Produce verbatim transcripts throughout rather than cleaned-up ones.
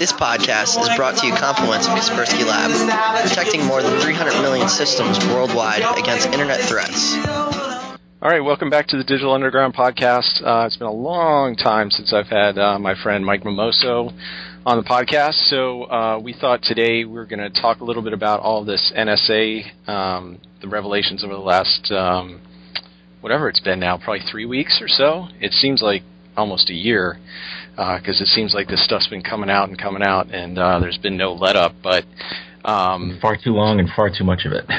This podcast is brought to you compliments of Kaspersky Lab, protecting more than three hundred million systems worldwide against internet threats. All right, welcome back to the Digital Underground podcast. Uh, it's been a long time since I've had uh, my friend Mike Mimoso on the podcast, so uh, we thought today we were going to talk a little bit about all this N S A, um, the revelations over the last, um, whatever it's been now, probably three weeks or so. It seems like almost a year, because uh, it seems like this stuff's been coming out and coming out, and uh, there's been no let-up, but... Um, far too long and far too much of it.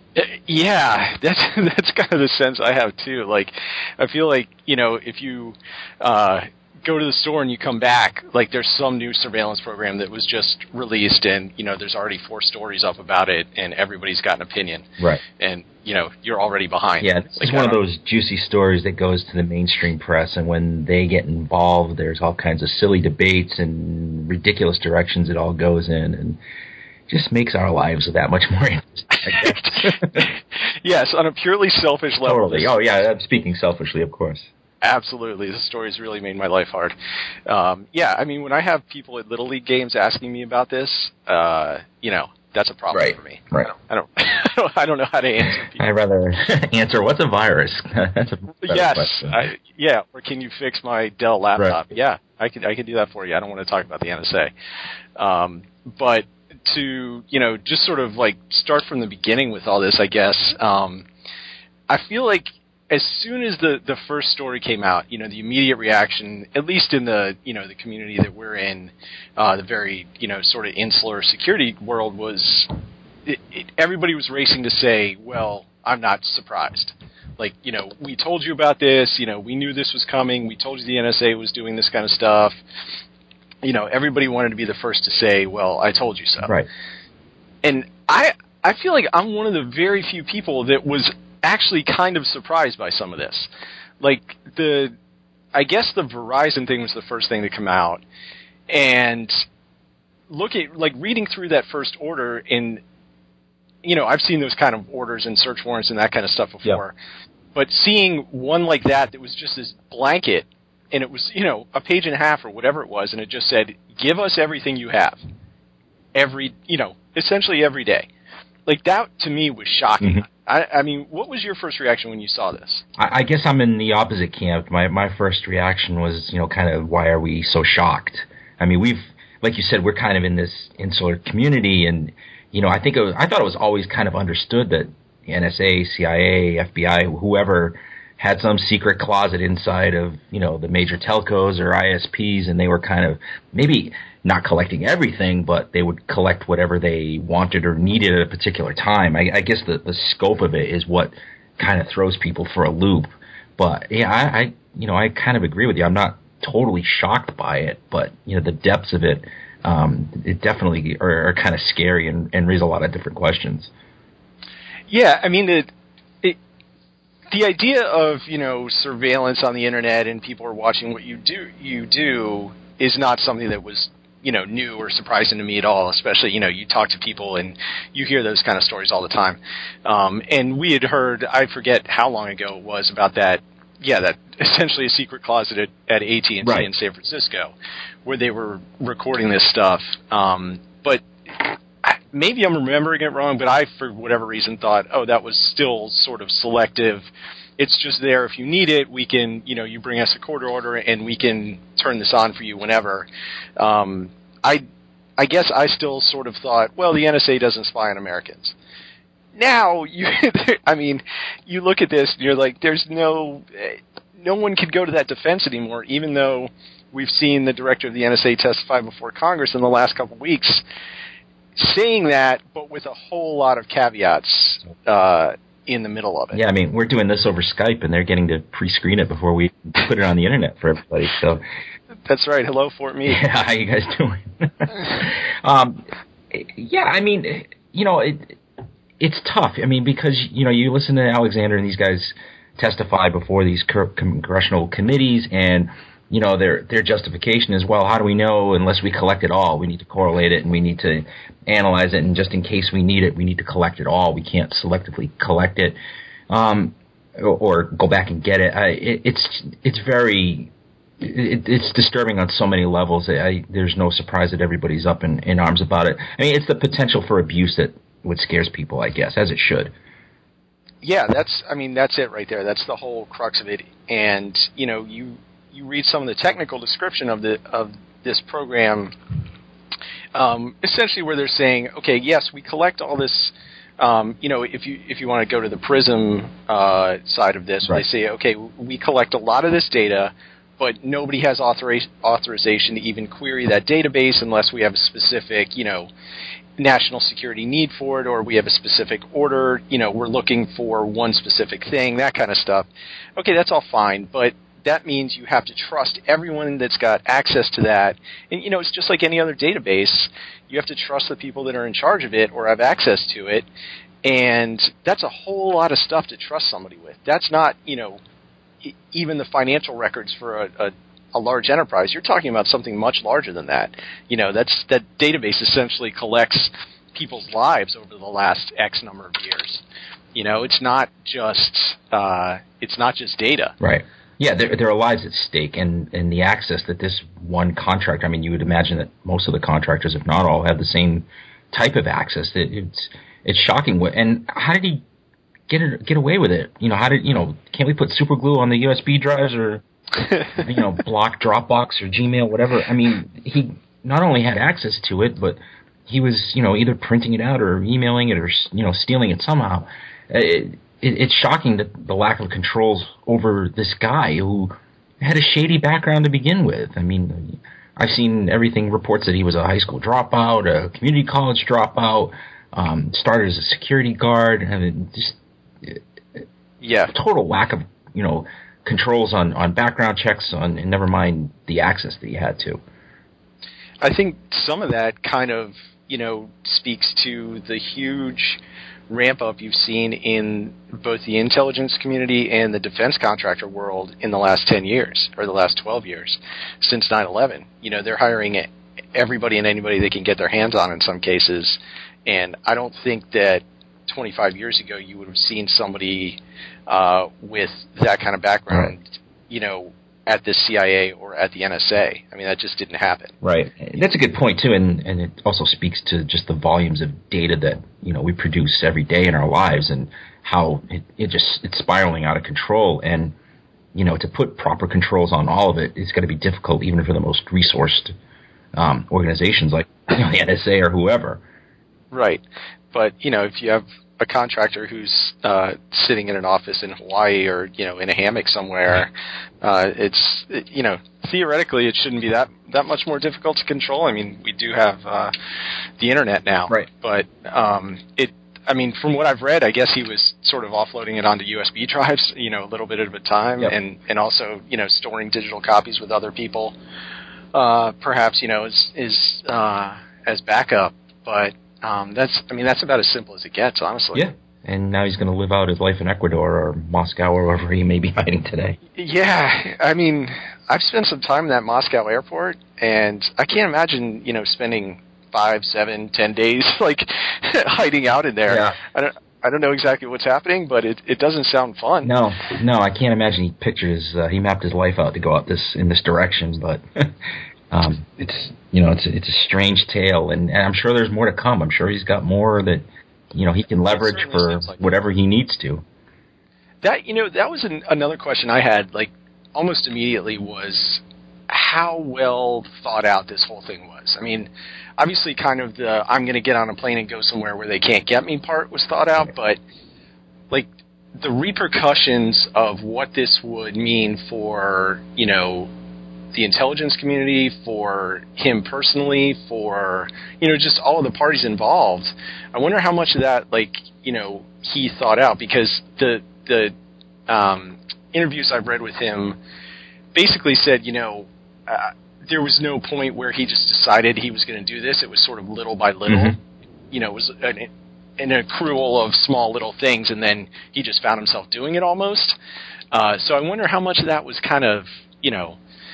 Yeah, that's that's kind of the sense I have too. Like, I feel like, you know, if you uh, go to the store and you come back, like there's some new surveillance program that was just released, and you know, there's already four stories up about it, and everybody's got an opinion. Right. And you know, you're already behind. Yeah, it's like, one of those juicy stories that goes to the mainstream press, and when they get involved, there's all kinds of silly debates and ridiculous directions it all goes in, and just makes our lives that much more interesting, I guess. Yes, on a purely selfish level. Totally. Oh, yeah, I'm speaking selfishly, of course. Absolutely. The story's really made my life hard. Um, yeah, I mean, when I have people at Little League games asking me about this, uh, you know, that's a problem right. for me. Right. I don't, I don't, I don't know how to answer people. I'd rather answer, what's a virus? That's a yes. question. Yeah, or can you fix my Dell laptop? Right. Yeah, I could, I could do that for you. I don't want to talk about the N S A. Um, but... to, you know, just sort of like start from the beginning with all this, I guess, um, I feel like as soon as the, the first story came out, you know, the immediate reaction, at least in the, you know, the community that we're in, uh, the very, you know, sort of insular security world was, it, it, everybody was racing to say, well, I'm not surprised. Like, you know, we told you about this, you know, we knew this was coming, we told you the N S A was doing this kind of stuff. You know, everybody wanted to be the first to say, well, I told you so. Right. And I I feel like I'm one of the very few people that was actually kind of surprised by some of this. Like, the, I guess the Verizon thing was the first thing to come out. And look at, like, reading through that first order in, you know, I've seen those kind of orders and search warrants and that kind of stuff before. Yep. But seeing one like that that was just this blanket, and it was, you know, a page and a half or whatever it was, and it just said, give us everything you have. Every, you know, essentially every day. Like, that, to me, was shocking. Mm-hmm. I, I mean, what was your first reaction when you saw this? I, I guess I'm in the opposite camp. My my first reaction was, you know, kind of, why are we so shocked? I mean, we've, like you said, we're kind of in this insular community, and, you know, I think it was, I thought it was always kind of understood that the N S A, C I A, F B I, whoever had some secret closet inside of, you know, the major telcos or I S Ps, and they were kind of maybe not collecting everything, but they would collect whatever they wanted or needed at a particular time. I, I guess the, the scope of it is what kind of throws people for a loop. But yeah, I, I, you know, I kind of agree with you. I'm not totally shocked by it, but you know, the depths of it, um, it definitely are, are kind of scary and, and raise a lot of different questions. Yeah, I mean, it, it, the idea of, you know, surveillance on the internet and people are watching what you do, you do is not something that was, you know, new or surprising to me at all, especially, you know, you talk to people and you hear those kind of stories all the time. Um, and we had heard, I forget how long ago it was, about that, yeah, that essentially a secret closet at, at A T and T right. in San Francisco, where they were recording this stuff. Um, but maybe I'm remembering it wrong, but I, for whatever reason, thought, oh, that was still sort of selective. It's just there if you need it. We can, you know, you bring us a court order and we can turn this on for you whenever. Um, I, I guess I still sort of thought, well, the N S A doesn't spy on Americans. Now, you, I mean, you look at this and you're like, there's no, no one can go to that defense anymore, even though we've seen the director of the N S A testify before Congress in the last couple of weeks, saying that, but with a whole lot of caveats uh, in the middle of it. Yeah, I mean, we're doing this over Skype, and they're getting to pre-screen it before we put it on the internet for everybody. So that's right. Hello, Fort Meade. Yeah, how you guys doing? um, yeah, I mean, you know, it, it's tough. I mean, because, you know, you listen to Alexander and these guys testify before these congressional committees, and you know, their their justification is, well, how do we know unless we collect it all? We need to correlate it, and we need to analyze it, and just in case we need it, we need to collect it all. We can't selectively collect it, um, or, or go back and get it. I, it. It's it's very it, it's disturbing on so many levels. I, there's no surprise that everybody's up in, in arms about it. I mean, it's the potential for abuse that what scares people, I guess, as it should. Yeah, that's, I mean, that's it right there. That's the whole crux of it. And, you know, you you read some of the technical description of the of this program, um, essentially where they're saying, okay, yes, we collect all this, um, you know, if you if you want to go to the PRISM uh, side of this, where right. they say, okay, we collect a lot of this data, but nobody has authori- authorization to even query that database unless we have a specific, you know, national security need for it, or we have a specific order, you know, we're looking for one specific thing, that kind of stuff. Okay, that's all fine, but that means you have to trust everyone that's got access to that. And, you know, it's just like any other database. You have to trust the people that are in charge of it or have access to it. And that's a whole lot of stuff to trust somebody with. That's not, you know, e- even the financial records for a, a a large enterprise. You're talking about something much larger than that. You know, that's that database essentially collects people's lives over the last X number of years. You know, it's not just uh, it's not just data. Right. Yeah, there, there are lives at stake, and, and the access that this one contractor, I mean, you would imagine that most of the contractors, if not all, have the same type of access. It, it's it's shocking. And how did he get it, get away with it? You know, how did, you know, can't we put super glue on the U S B drives or you know, block Dropbox or Gmail, whatever. I mean, he not only had access to it, but he was, you know, either printing it out or emailing it or, you know, stealing it somehow. It, it, it's shocking that the lack of controls over this guy who had a shady background to begin with. I mean, I've seen everything, reports that he was a high school dropout, a community college dropout, um, started as a security guard. I mean, just yeah, total lack of, you know, controls on, on background checks, on, and never mind the access that he had to. I think some of that kind of, you know, speaks to the huge ramp up you've seen in both the intelligence community and the defense contractor world in the last ten years, or the last twelve years, since nine eleven. You know, they're hiring everybody and anybody they can get their hands on in some cases, and I don't think that twenty-five years ago you would have seen somebody uh, with that kind of background, right, you know, at the C I A or at the N S A. I mean, that just didn't happen. Right. That's a good point, too, and, and it also speaks to just the volumes of data that, you know, we produce every day in our lives and how it, it just it's spiraling out of control. And, you know, to put proper controls on all of it is going to be difficult even for the most resourced um, organizations like, you know, the N S A or whoever. Right. But, you know, if you have a contractor who's uh, sitting in an office in Hawaii or, you know, in a hammock somewhere, uh, it's, it, you know, theoretically it shouldn't be that, that much more difficult to control. I mean, we do have uh, the internet now. Right. But um, it, I mean, from what I've read, I guess he was sort of offloading it onto U S B drives, you know, a little bit at a time, yep, and, and also, you know, storing digital copies with other people, uh, perhaps, you know, is, is uh, as backup. But Um, that's, I mean, that's about as simple as it gets, honestly. Yeah, and now he's going to live out his life in Ecuador or Moscow or wherever he may be hiding today. Yeah, I mean, I've spent some time in that Moscow airport, and I can't imagine, you know, spending five, seven, ten days, like, hiding out in there. Yeah. I don't, I don't know exactly what's happening, but it, it doesn't sound fun. No, no, I can't imagine he pictures, uh, he mapped his life out to go out this in this direction, but... Um, it's, you know, it's it's a strange tale, and, and I'm sure there's more to come. I'm sure he's got more that, you know, he can leverage for like whatever he needs to. That, you know, that was an, another question I had, like, almost immediately was how well thought out this whole thing was. I mean, obviously kind of the I'm going to get on a plane and go somewhere where they can't get me part was thought out, but, like, the repercussions of what this would mean for, you know, the intelligence community, for him personally, for, you know, just all of the parties involved. I wonder how much of that, like, you know, he thought out, because the the um, interviews I've read with him basically said, you know, uh, there was no point where he just decided he was going to do this. It was sort of little by little. Mm-hmm. You know, it was an, an accrual of small little things, and then he just found himself doing it almost. Uh, so I wonder how much of that was kind of, you know,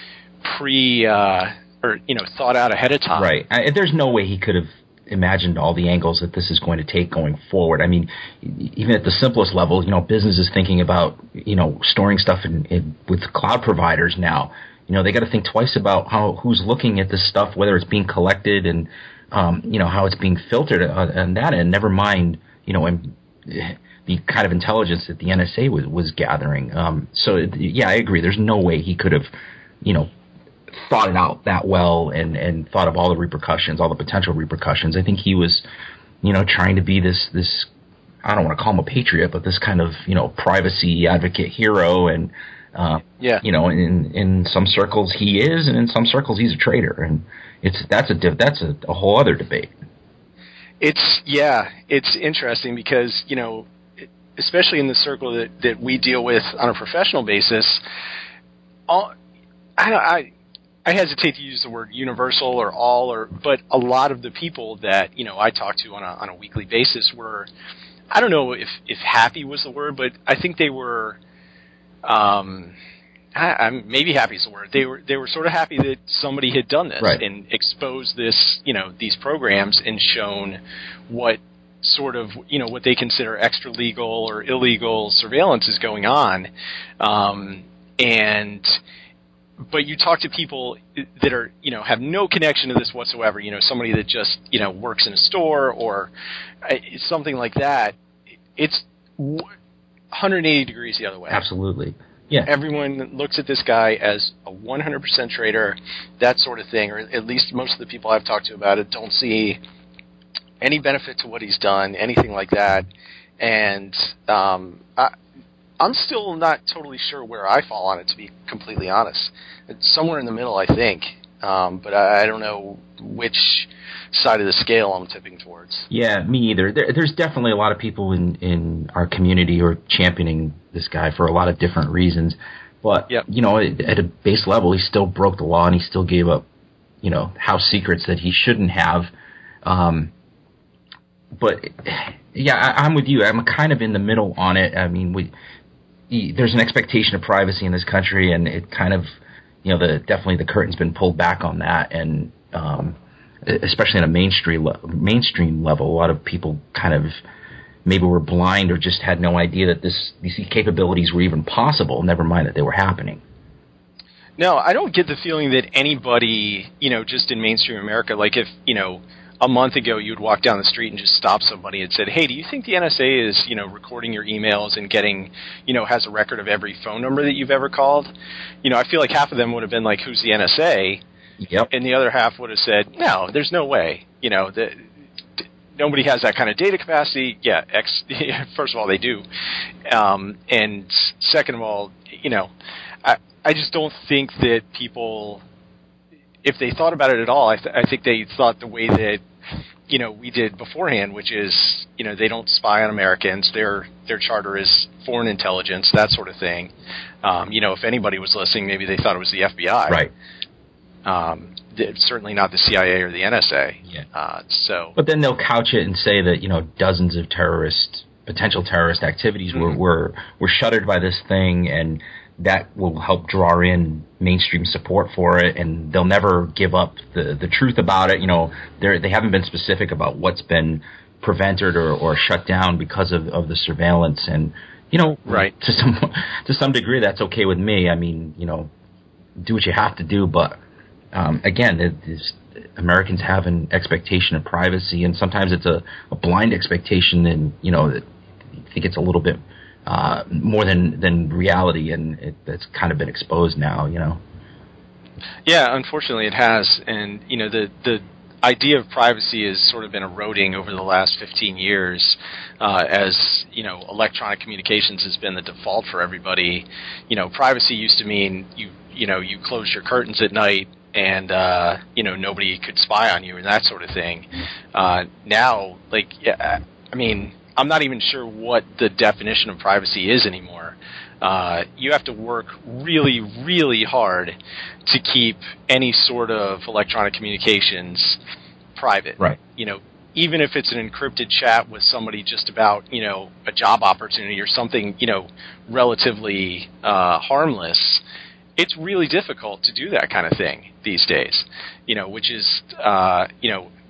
pre uh, or you know thought out ahead of time. Right. I, there's no way he could have imagined all the angles that this is going to take going forward. I mean, even at the simplest level, you know, business is thinking about, you know, storing stuff in, in with cloud providers now. you know, they got to think twice about how who's looking at this stuff, whether it's being collected and, um, you know, how it's being filtered on that end. Never mind, you know, and the kind of intelligence that the N S A was, was gathering. Um, so, yeah, I agree. There's no way he could have, you know, thought it out that well and, and thought of all the repercussions, all the potential repercussions. I think he was, you know, trying to be this, this, I don't want to call him a patriot, but this kind of, you know, privacy advocate hero. And, uh, yeah. you know, in, in some circles he is, and in some circles he's a traitor. And it's, that's a, that's a, a whole other debate. It's, yeah, it's interesting because, you know, especially in the circle that, that we deal with on a professional basis, all, I don't, I, I hesitate to use the word universal or all, or but a lot of the people that, you know, I talk to on a on a weekly basis were, I don't know if, if happy was the word, but I think they were, um, I, I'm, maybe happy is the word. They were they were sort of happy that somebody had done this right. and exposed this, you know, these programs and shown what sort of, you know, what they consider extra legal or illegal surveillance is going on, um, and. But you talk to people that are, you know, have no connection to this whatsoever, you know, somebody that just, you know, works in a store or something like that, it's one hundred eighty degrees the other way. Absolutely. Yeah. Everyone looks at this guy as a one hundred percent traitor, that sort of thing, or at least most of the people I've talked to about it don't see any benefit to what he's done, anything like that. And um, I, I'm still not totally sure where I fall on it, to be completely honest. It's somewhere in the middle, I think, um, but I, I don't know which side of the scale I'm tipping towards. Yeah, me either. There, there's definitely a lot of people in, in our community who are championing this guy for a lot of different reasons. But, yep. you know, at a base level, he still broke the law and he still gave up, you know, house secrets that he shouldn't have. Um, but, yeah, I, I'm with you. I'm kind of in the middle on it. I mean, we... there's an expectation of privacy in this country, and it kind of, you know, the definitely the curtain's been pulled back on that, and um, especially on a mainstream mainstream level, a lot of people kind of maybe were blind or just had no idea that this these capabilities were even possible. Never mind that they were happening. No, I don't get the feeling that anybody, you know, just in mainstream America, like if, you know, a month ago you'd walk down the street and just stop somebody and said, hey, do you think the N S A is, you know, recording your emails and getting, you know, has a record of every phone number that you've ever called? You know, I feel like half of them would have been like, who's the N S A? Yep. And the other half would have said, no, there's no way. You know, the, nobody has that kind of data capacity. Yeah, X, first of all, they do. Um, and second of all, you know, I, I just don't think that people... if they thought about it at all, I, th- I think they thought the way that, you know, we did beforehand, which is, you know, they don't spy on Americans. Their their charter is foreign intelligence, that sort of thing. Um, you know, if anybody was listening, maybe they thought it was the F B I. Right. Um, certainly not the C I A or the N S A. Yeah. Uh, so. But then they'll couch it and say that, you know, dozens of terrorist, potential terrorist activities mm-hmm. were, were were shuttered by this thing, and that will help draw in mainstream support for it, and they'll never give up the, the truth about it. You know, they they haven't been specific about what's been prevented or, or shut down because of, of the surveillance. And, you know, right. to some to some degree, that's okay with me. I mean, you know, do what you have to do, but um, again, it, it's, Americans have an expectation of privacy, and sometimes it's a, a blind expectation, and, you know, I think it's a little bit Uh, more than, than reality, and it, it's kind of been exposed now, you know. Yeah, unfortunately it has, and, you know, the, the idea of privacy has sort of been eroding over the last fifteen years uh, as, you know, electronic communications has been the default for everybody. You know, privacy used to mean you, you know, you closed your curtains at night and, uh, you know, nobody could spy on you and that sort of thing. Uh, now, like, yeah, I mean... I'm not even sure what the definition of privacy is anymore. Uh, you have to work really, really hard to keep any sort of electronic communications private. Right. You know, even if it's an encrypted chat with somebody just about, you know, a job opportunity or something, you know, relatively uh, harmless, it's really difficult to do that kind of thing these days. You know, which is, uh, you know,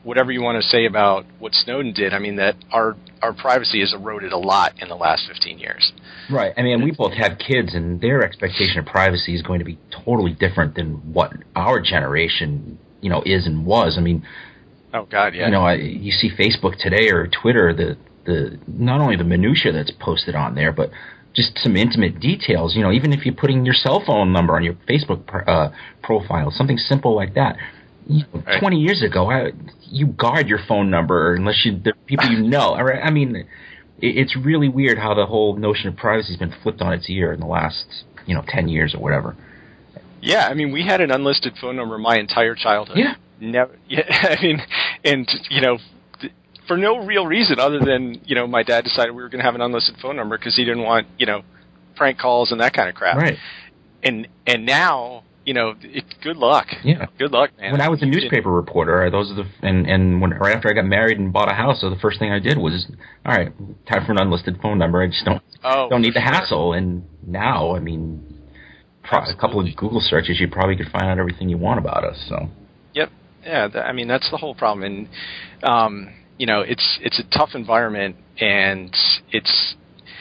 whatever you want to say about what Snowden did, I mean, that our our privacy has eroded a lot in the last fifteen years. Right. I mean, we both have kids, and their expectation of privacy is going to be totally different than what our generation, you know, is and was. I mean, oh God, yeah. You know, I, you see Facebook today or Twitter, the the not only the minutia that's posted on there, but just some intimate details. You know, even if you're putting your cell phone number on your Facebook uh, profile, something simple like that. You know, right. Twenty years ago, I, you guard your phone number unless you the people you know. I mean, it, it's really weird how the whole notion of privacy has been flipped on its ear in the last, you know, ten years or whatever. Yeah, I mean, we had an unlisted phone number my entire childhood. Yeah. Never. Yeah, I mean, and you know, for no real reason other than, you know, my dad decided we were going to have an unlisted phone number because he didn't want, you know, prank calls and that kind of crap. Right. And and now, you know, it, good luck. Yeah. Good luck, man. When I was a You newspaper did. reporter, those are the and and when right after I got married and bought a house, so the first thing I did was, all right, time for an unlisted phone number. I just don't oh, don't need the sure. hassle. And now, I mean, pro- a couple of Google searches, you probably could find out everything you want about us. So. Yep. Yeah. Th- I mean, that's the whole problem, and um, you know, it's it's a tough environment, and it's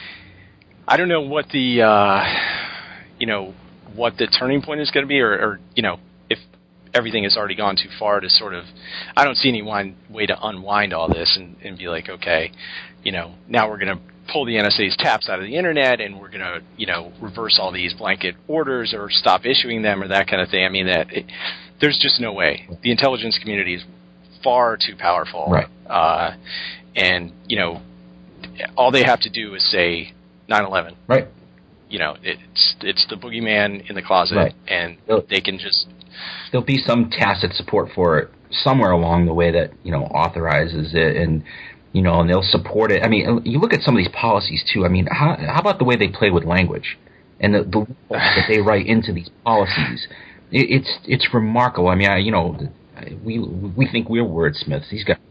I don't know what the uh, you know. what the turning point is going to be, or, or, you know, if everything has already gone too far to sort of, I don't see any one way to unwind all this and, and be like, okay, you know, now we're going to pull the N S A's taps out of the internet and we're going to, you know, reverse all these blanket orders or stop issuing them or that kind of thing. I mean, that it, there's just no way. The intelligence community is far too powerful. Right. Uh, and, you know, all they have to do is say nine eleven. Right. You know, it's it's the boogeyman in the closet, right. and they can just... There'll be some tacit support for it somewhere along the way that, you know, authorizes it, and, you know, and they'll support it. I mean, you look at some of these policies, too. I mean, how, how about the way they play with language and the, the that they write into these policies? It, it's it's remarkable. I mean, I, you know, we we think we're wordsmiths. These guys...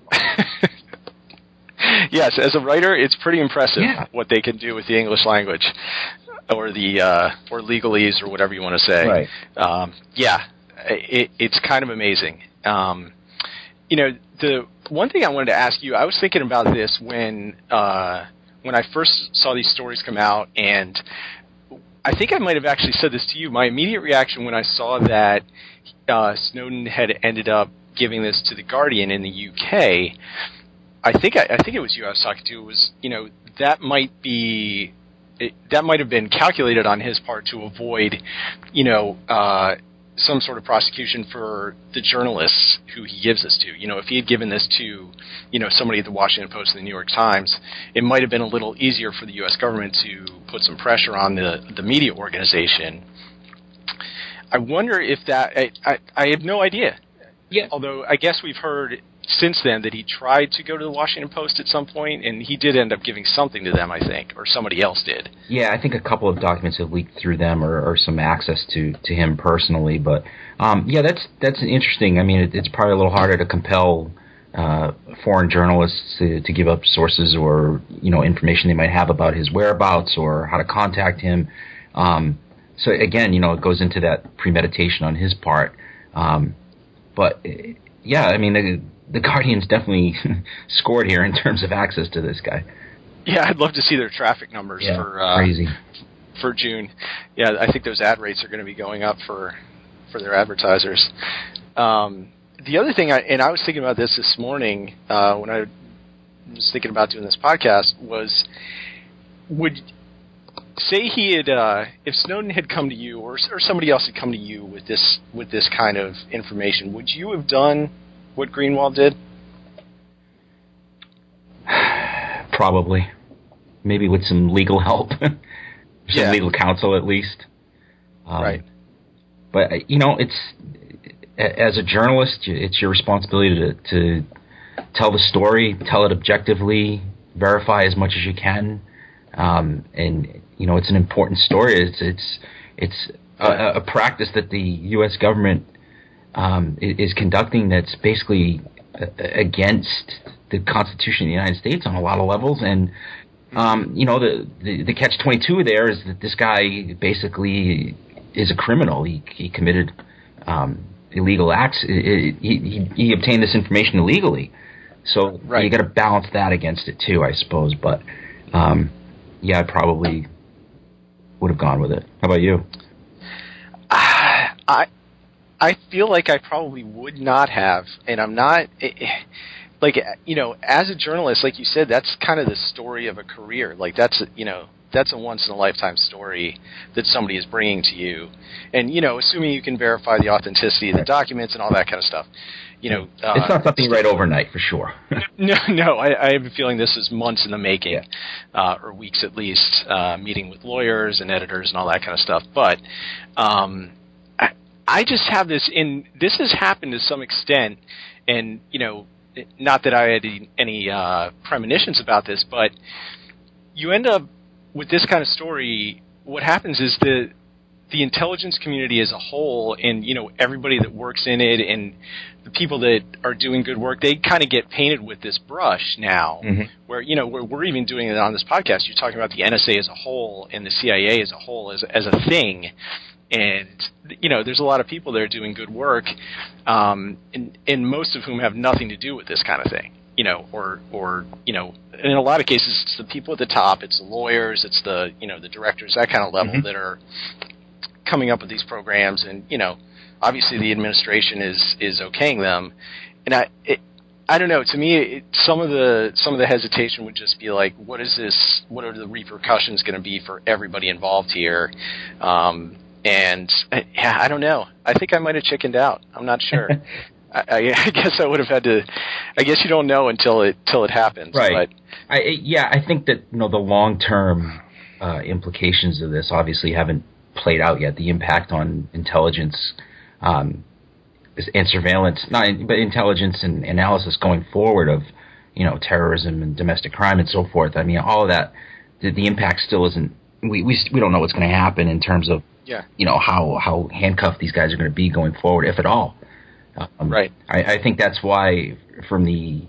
Yes, as a writer, it's pretty impressive yeah. what they can do with the English language. Or the uh, or legalese or whatever you want to say. Right. Um, yeah, it, it's kind of amazing. Um, you know, the one thing I wanted to ask you, I was thinking about this when uh, when I first saw these stories come out, and I think I might have actually said this to you. My immediate reaction when I saw that uh, Snowden had ended up giving this to the Guardian in the U K, I think I, I think it was you I was talking to. Was you know that might be. It, that might have been calculated on his part to avoid, you know, uh, some sort of prosecution for the journalists who he gives this to. You know, if he had given this to, you know, somebody at the Washington Post and the New York Times, it might have been a little easier for the U S government to put some pressure on the, the media organization. I wonder if that, I, I, I have no idea. Yeah. Although I guess we've heard since then that he tried to go to the Washington Post at some point, and he did end up giving something to them, I think, or somebody else did. Yeah, I think a couple of documents have leaked through them, or, or some access to, to him personally. But um, yeah, that's that's interesting. I mean, it, it's probably a little harder to compel uh, foreign journalists to, to give up sources or you know information they might have about his whereabouts or how to contact him. Um, so again, you know, it goes into that premeditation on his part. Um, but yeah, I mean. The, The Guardian's definitely scored here in terms of access to this guy. Yeah, I'd love to see their traffic numbers yeah, for uh, crazy for June. Yeah, I think those ad rates are going to be going up for for their advertisers. Um, the other thing, I, and I was thinking about this this morning uh, when I was thinking about doing this podcast, was would say he had uh, if Snowden had come to you or or somebody else had come to you with this with this kind of information, would you have done what Greenwald did? Probably. Maybe with some legal help. some yeah. legal counsel, at least. Um, right. But, you know, it's as a journalist, it's your responsibility to, to tell the story, tell it objectively, verify as much as you can. Um, and, you know, it's an important story. It's, it's, it's a, a practice that the U S government Um, is conducting that's basically against the Constitution of the United States on a lot of levels. And, um, you know, the, the, the catch twenty-two there is that this guy basically is a criminal. He, he committed um, illegal acts. It, it, he, he obtained this information illegally. So right. you got to balance that against it too, I suppose. But um, yeah, I probably would have gone with it. How about you? Uh, I I feel like I probably would not have, and I'm not. Like, you know, as a journalist, like you said, that's kind of the story of a career. Like, that's, you know, that's a once-in-a-lifetime story that somebody is bringing to you. And, you know, assuming you can verify the authenticity of the documents and all that kind of stuff. You know, uh, it's not something right overnight, for sure. no, no, I, I have a feeling this is months in the making, yeah. uh, or weeks at least, uh, meeting with lawyers and editors and all that kind of stuff. But um, I, I just have this, in this has happened to some extent, and, you know, not that I had any uh, premonitions about this, but you end up with this kind of story. What happens is the the intelligence community as a whole, and you know everybody that works in it, and the people that are doing good work, they kind of get painted with this brush now. Mm-hmm. Where you know we're, we're even doing it on this podcast. You're talking about the N S A as a whole and the C I A as a whole as as a thing. And, you know, there's a lot of people there doing good work, um, and, and most of whom have nothing to do with this kind of thing, you know, or, or, you know, in a lot of cases, it's the people at the top, it's the lawyers, it's the, you know, the directors, that kind of level mm-hmm. that are coming up with these programs. And, you know, obviously the administration is, is okaying them. And I, it, I don't know, to me, it, some of the, some of the hesitation would just be like, what is this, what are the repercussions going to be for everybody involved here? Um, And, yeah, I don't know. I think I might have chickened out. I'm not sure. I, I guess I would have had to – I guess you don't know until it till it happens. Right. But. I, yeah, I think that, you know, the long-term uh, implications of this obviously haven't played out yet. The impact on intelligence um, and surveillance – not but intelligence and analysis going forward of, you know, terrorism and domestic crime and so forth. I mean, all of that, the, the impact still isn't we, – we, we don't know what's going to happen in terms of – Yeah. You know, how, how handcuffed these guys are going to be going forward, if at all. Um, right. I, I think that's why, from the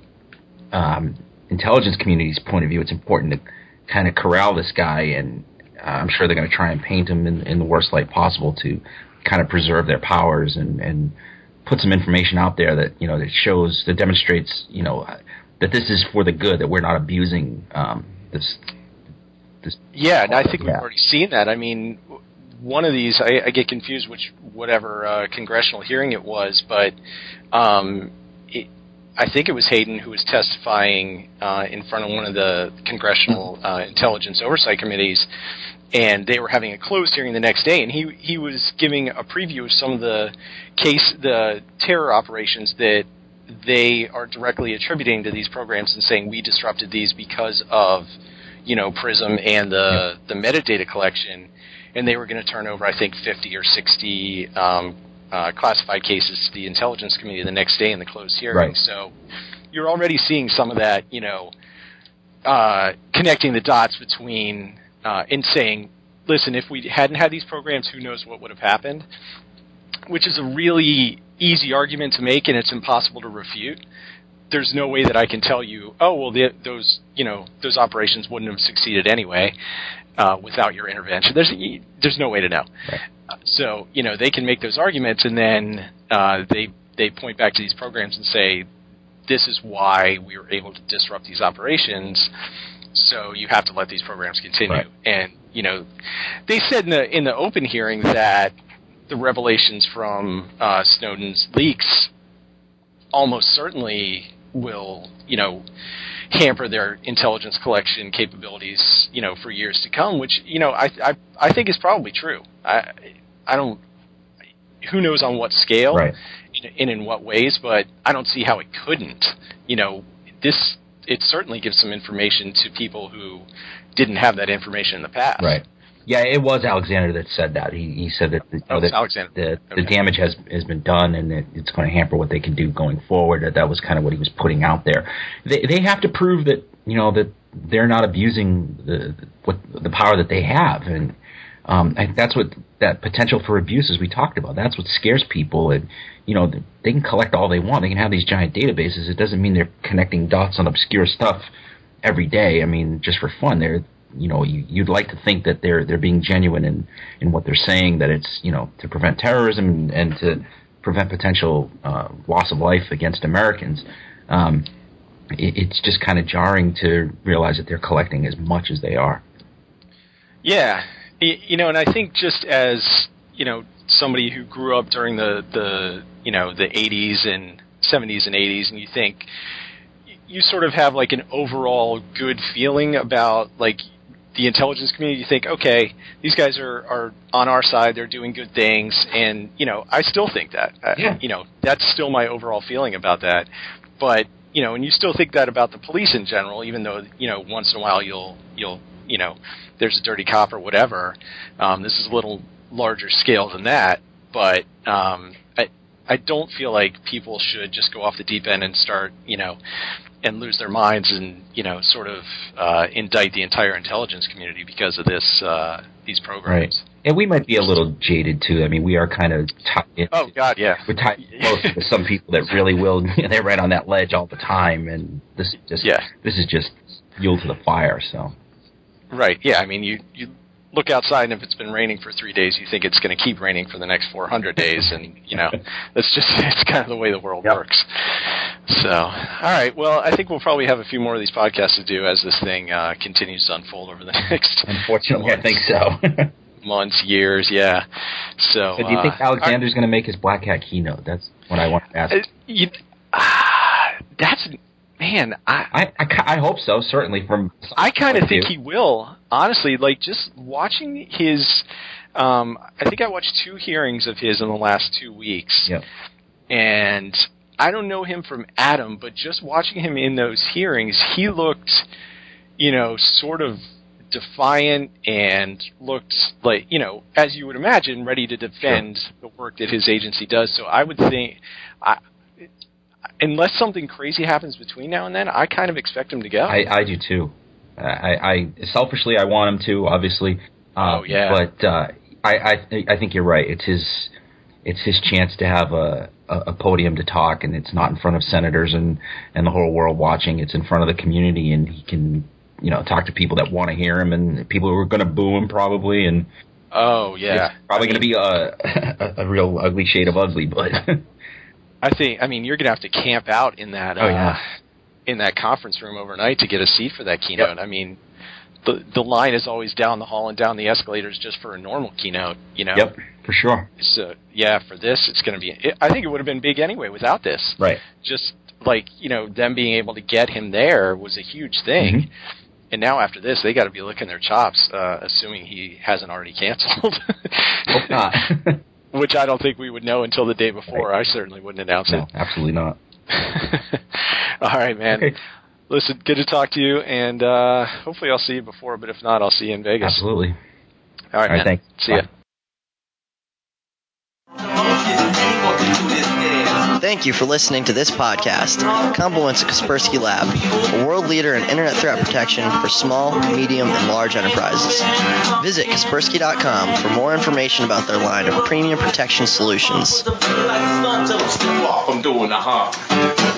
um, intelligence community's point of view, it's important to kind of corral this guy, and uh, I'm sure they're going to try and paint him in, in the worst light possible to kind of preserve their powers and, and put some information out there that, you know, that shows, that demonstrates, you know, that this is for the good, that we're not abusing um, this. this. Yeah, and I think yeah. we've already seen that. I mean, one of these, I, I get confused which whatever uh, congressional hearing it was, but um, it, I think it was Hayden who was testifying uh, in front of one of the congressional uh, intelligence oversight committees, and they were having a closed hearing the next day, and he he was giving a preview of some of the case, the terror operations that they are directly attributing to these programs and saying we disrupted these because of, you know, PRISM and the yep. the metadata collection. And they were going to turn over, I think, fifty or sixty um, uh, classified cases to the intelligence committee the next day in the closed hearing. Right. So you're already seeing some of that, you know, uh, connecting the dots between uh, and saying, listen, if we hadn't had these programs, who knows what would have happened, which is a really easy argument to make, and it's impossible to refute. There's no way that I can tell you, oh, well, the, those, you know, those operations wouldn't have succeeded anyway. Uh, without your intervention, there's there's no way to know. Right. Uh, so you know they can make those arguments, and then uh, they they point back to these programs and say, this is why we were able to disrupt these operations. So you have to let these programs continue. Right. And you know, they said in the in the open hearing that the revelations from uh, Snowden's leaks almost certainly will, you know, hamper their intelligence collection capabilities, you know, for years to come, which, you know, I I, I think is probably true. I I don't, who knows on what scale right. and in what ways, but I don't see how it couldn't. You know, this, it certainly gives some information to people who didn't have that information in the past. Right. Yeah, it was Alexander that said that. He he said that, you know, oh, that Alexander. the Okay. the damage has has been done, and that it's going to hamper what they can do going forward. That that was kind of what he was putting out there. They they have to prove that, you know, that they're not abusing the what the power that they have, and um, I think that's what that potential for abuse, as we talked about. That's what scares people, and you know, they can collect all they want. They can have these giant databases. It doesn't mean they're connecting dots on obscure stuff every day. I mean, just for fun, they're You know, you, you'd like to think that they're they're being genuine in, in what they're saying, that it's, you know, to prevent terrorism and, and to prevent potential uh, loss of life against Americans. Um, it, it's just kind of jarring to realize that they're collecting as much as they are. Yeah, you know, and I think just as, you know, somebody who grew up during the, the you know, the eighties and seventies and eighties, and you think, you sort of have like an overall good feeling about like the intelligence community. You think, okay, these guys are, are on our side, they're doing good things, and, you know, I still think that. Yeah. I, you know, that's still my overall feeling about that. But, you know, and you still think that about the police in general, even though, you know, once in a while you'll, you'll, you know, there's a dirty cop or whatever. Um, this is a little larger scale than that, but um, I I don't feel like people should just go off the deep end and start, you know, and lose their minds and, you know, sort of uh, indict the entire intelligence community because of this uh, these programs. Right. And we might be a little jaded too. I mean, we are kind of tied. Oh God, yeah. We're tied close to some people that really will. You know, they're right on that ledge all the time, and this is just yeah. this is just fuel to the fire. So. Right. Yeah. I mean, you you look outside, and if it's been raining for three days, you think it's going to keep raining for the next four hundred days, and you know, that's just it's kind of the way the world yep. works. So, all right. Well, I think we'll probably have a few more of these podcasts to do as this thing uh, continues to unfold over the next. Unfortunately, months, I think so. months, years, yeah. So, so do you think uh, Alexander's going to make his Black Hat keynote? That's what I want to ask. Uh, you, uh, that's. Man, I, I, I, I hope so, certainly. From I kind of think he will, honestly. Like, just watching his, um, I think I watched two hearings of his in the last two weeks. Yep. And I don't know him from Adam, but just watching him in those hearings, he looked, you know, sort of defiant and looked like, you know, as you would imagine, ready to defend sure. the work that his agency does. So I would think... I. Unless something crazy happens between now and then, I kind of expect him to go. I, I do too. I, I selfishly I want him to, obviously. Uh, oh yeah. But uh, I I, th- I think you're right. It's his it's his chance to have a, a, a podium to talk, and it's not in front of senators and, and the whole world watching. It's in front of the community, and he can you know talk to people that want to hear him and people who are going to boo him probably. And oh yeah, it's probably going to be a, a a real ugly shade of ugly, but. I think, I mean, you're going to have to camp out in that oh, yeah. uh, in that conference room overnight to get a seat for that keynote. Yep. I mean, the the line is always down the hall and down the escalators just for a normal keynote, you know? Yep, for sure. So, yeah, for this, it's going to be, it, I think it would have been big anyway without this. Right. Just like, you know, them being able to get him there was a huge thing. Mm-hmm. And now after this, they got to be licking their chops, uh, assuming he hasn't already canceled. Hope not. Which I don't think we would know until the day before. Right. I certainly wouldn't announce no, it. Absolutely not. All right, man. Okay. Listen, good to talk to you, and uh, hopefully I'll see you before, but if not, I'll see you in Vegas. Absolutely. All right, All right man. Thanks. See Bye. ya. Thank you for listening to this podcast, Compliments of Kaspersky Lab, a world leader in internet threat protection for small, medium, and large enterprises. Visit Kaspersky dot com for more information about their line of premium protection solutions. I'm doing the hump.